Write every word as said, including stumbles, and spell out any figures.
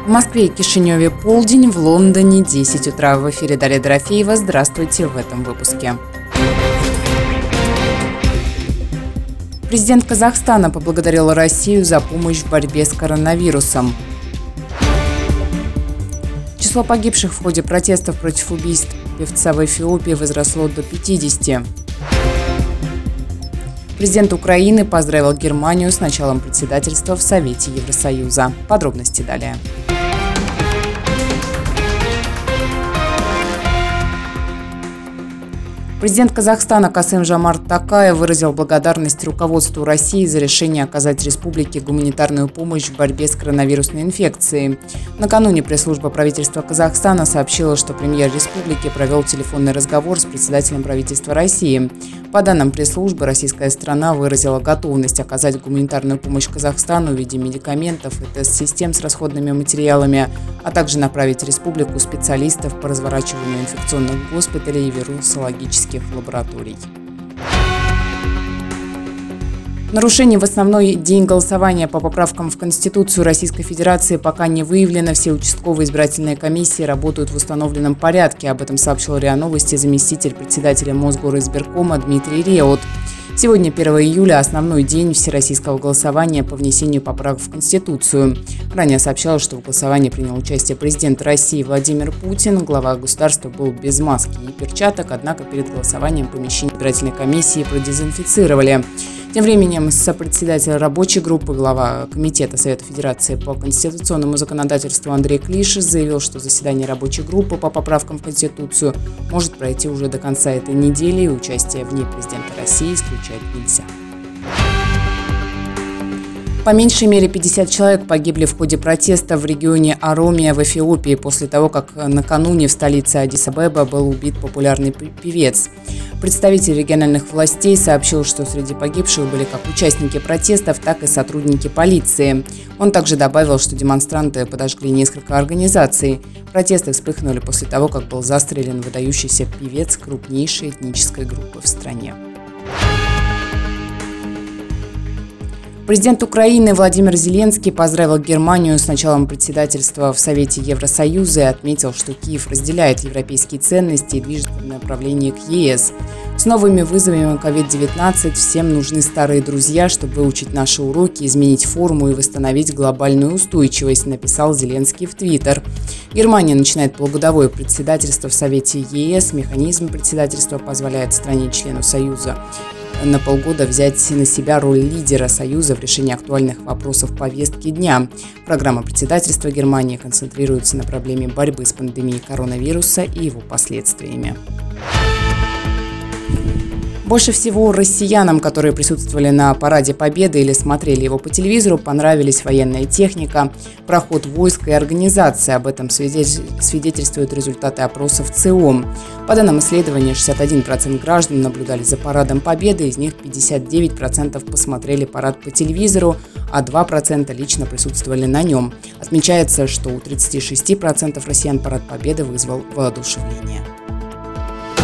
В Москве и Кишиневе полдень, в Лондоне десять утра. В эфире Дарья Дорофеева. Здравствуйте в этом выпуске. Президент Казахстана поблагодарил Россию за помощь в борьбе с коронавирусом. Число погибших в ходе протестов против убийств певца в Эфиопии возросло до пятидесяти. Президент Украины поздравил Германию с началом председательства в Совете Евросоюза. Подробности далее. Президент Казахстана Касым-Жомарт Токаев выразил благодарность руководству России за решение оказать республике гуманитарную помощь в борьбе с коронавирусной инфекцией. Накануне пресс-служба правительства Казахстана сообщила, что премьер республики провел телефонный разговор с председателем правительства России. По данным пресс-службы, российская страна выразила готовность оказать гуманитарную помощь Казахстану в виде медикаментов и тест-систем с расходными материалами, а также направить в республику специалистов по разворачиванию инфекционных госпиталей и вирусологических лабораторий. Нарушений в основной день голосования по поправкам в Конституцию Российской Федерации пока не выявлено. Все участковые избирательные комиссии работают в установленном порядке. Об этом сообщил РИА Новости заместитель председателя Мосгоризбиркома Дмитрий Реут. Сегодня, первого июля, основной день всероссийского голосования по внесению поправок в Конституцию. Ранее сообщалось, что в голосовании принял участие президент России Владимир Путин. Глава государства был без маски и перчаток, однако перед голосованием помещение избирательной комиссии продезинфицировали. Тем временем сопредседатель рабочей группы, глава Комитета Совета Федерации по конституционному законодательству Андрей Клишес заявил, что заседание рабочей группы по поправкам в Конституцию может пройти уже до конца этой недели, и участие в ней президента России исключать нельзя. По меньшей мере пятьдесят человек погибли в ходе протеста в регионе Оромия в Эфиопии после того, как накануне в столице Аддис-Абеба был убит популярный певец. Представитель региональных властей сообщил, что среди погибших были как участники протестов, так и сотрудники полиции. Он также добавил, что демонстранты подожгли несколько организаций. Протесты вспыхнули после того, как был застрелен выдающийся певец крупнейшей этнической группы в стране. Президент Украины Владимир Зеленский поздравил Германию с началом председательства в Совете Евросоюза и отметил, что Киев разделяет европейские ценности и движется в направлении к ЕС. С новыми вызовами ковид девятнадцать всем нужны старые друзья, чтобы выучить наши уроки, изменить форму и восстановить глобальную устойчивость, написал Зеленский в Твиттер. Германия начинает полугодовое председательство в Совете ЕС. Механизм председательства позволяет стране-члену Союза на полгода взять на себя роль лидера Союза в решении актуальных вопросов повестки дня. Программа председательства Германии концентрируется на проблеме борьбы с пандемией коронавируса и его последствиями. Больше всего россиянам, которые присутствовали на Параде Победы или смотрели его по телевизору, понравились военная техника, проход войск и организация. Об этом свидетельствуют результаты опросов ЦИОМ. По данным исследования, шестьдесят один процент граждан наблюдали за Парадом Победы, из них пятьдесят девять процентов посмотрели парад по телевизору, а два процента лично присутствовали на нем. Отмечается, что у тридцати шести процентов россиян Парад Победы вызвал воодушевление.